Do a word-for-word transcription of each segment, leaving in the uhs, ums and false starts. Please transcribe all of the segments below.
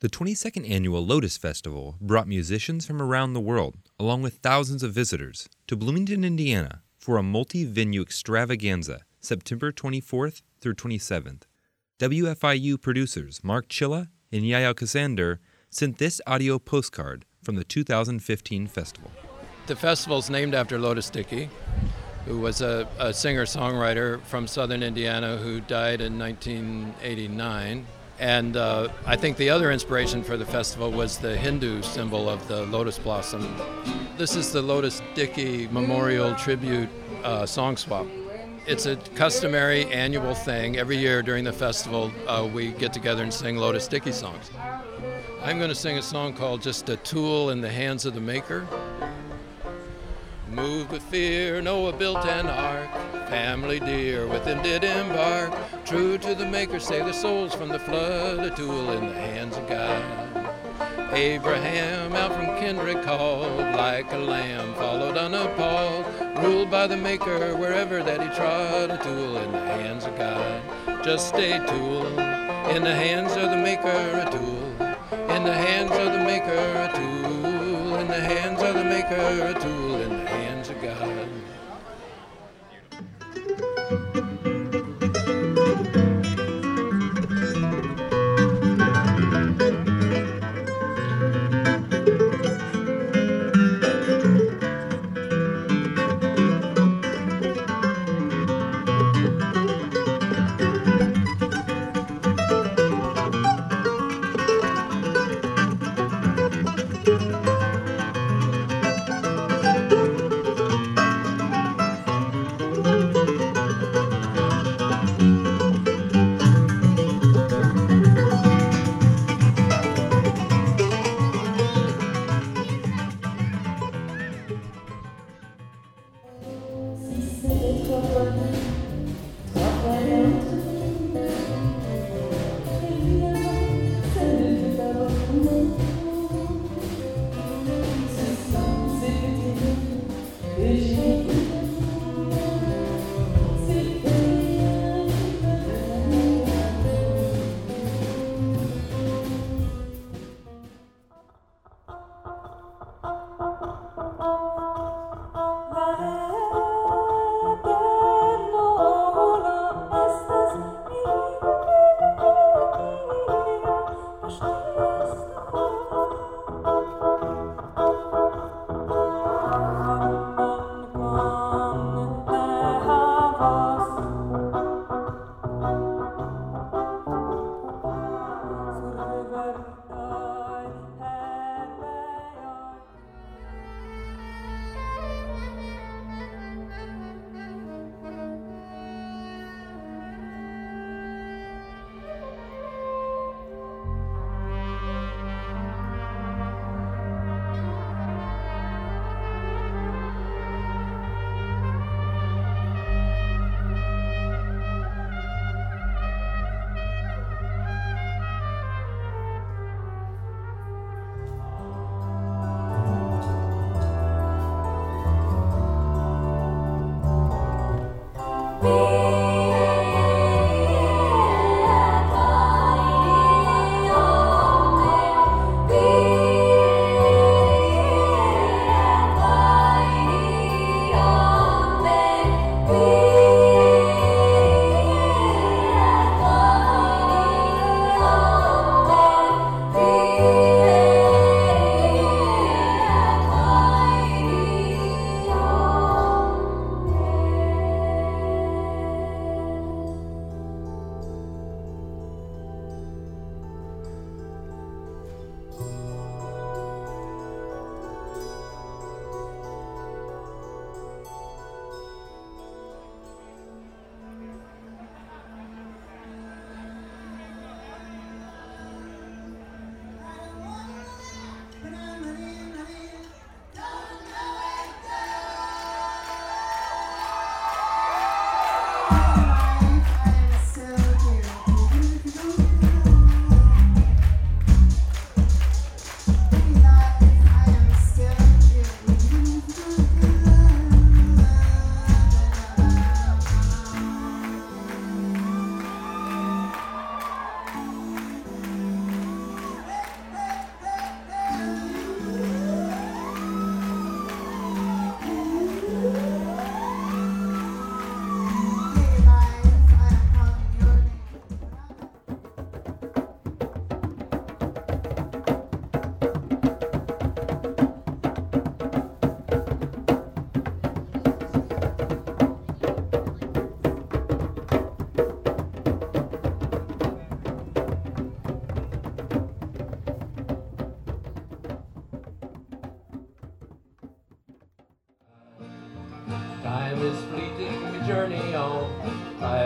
The twenty-second Annual Lotus Festival brought musicians from around the world, along with thousands of visitors, to Bloomington, Indiana for a multi-venue extravaganza September twenty-fourth through twenty-seventh. W F I U producers Mark Chilla and Yayo Cassander sent this audio postcard from the two thousand fifteen festival. The festival's named after Lotus Dickey, who was a, a singer-songwriter from southern Indiana who died in nineteen eighty-nine. And uh, I think the other inspiration for the festival was the Hindu symbol of the lotus blossom. This is the Lotus Dickey Memorial Tribute uh, Song Swap. It's a customary annual thing. Every year during the festival, uh, we get together and sing Lotus Dickey songs. I'm going to sing a song called Just a Tool in the Hands of the Maker. Moved with fear, Noah built an ark. Family dear, with him did embark. True to the Maker, save their souls from the flood. A tool in the hands of God. Abraham out from kindred called, like a lamb followed unappalled. Ruled by the Maker wherever that he trod. A tool in the hands of God. Just a tool in the hands of the Maker. A tool in the hands of the Maker. A tool in the hands of the Maker. A tool in the hands of God.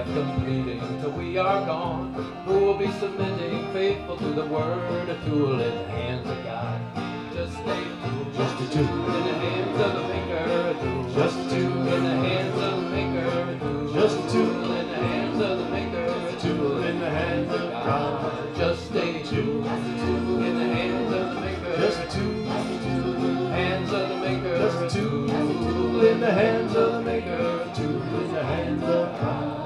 completing till we are gone. Who will be submitting, faithful to the word, a tool in the hands of God. Just a tool, Just a tool in the hands of the maker, a tool. Just a tool in the hands of the maker, a tool. Just a tool in the hands of the maker, a tool in the hands of God. Just a tool, in the hands of the maker, Just a tool hands of the maker, Just a tool in the hands of the maker, in the hands of God.